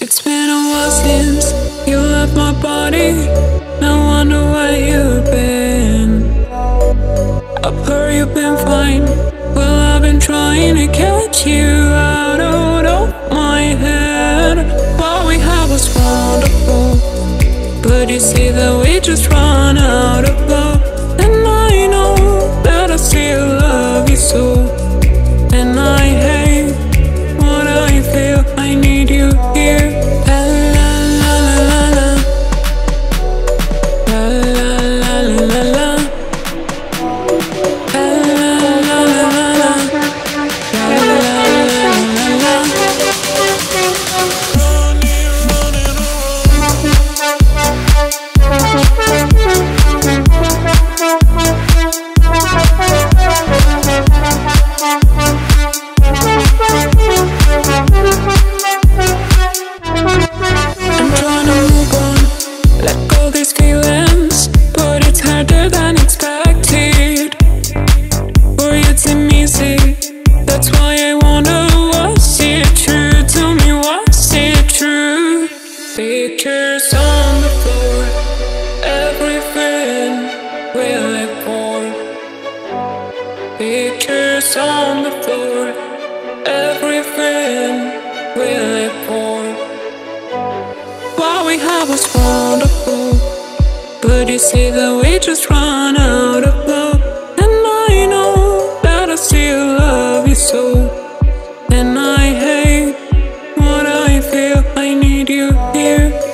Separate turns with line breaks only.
It's been a while since you left my body. I wonder where you've been. I've heard you've been fine. Well, I've been trying to catch you out of my head. What we had was wonderful, but you see that we just run out of love. And I know that I still love you so, and I hate what I feel. I need you here. La la la la la la la la la la la. That's why I wonder, was it true? Tell me, was it true? Pictures on the floor, everything will let pour. Pictures on the floor, everything will let pour. What we had was wonderful, but you see that we just run out of love. And I know that I still love you so, and I hate what I feel. I need you here.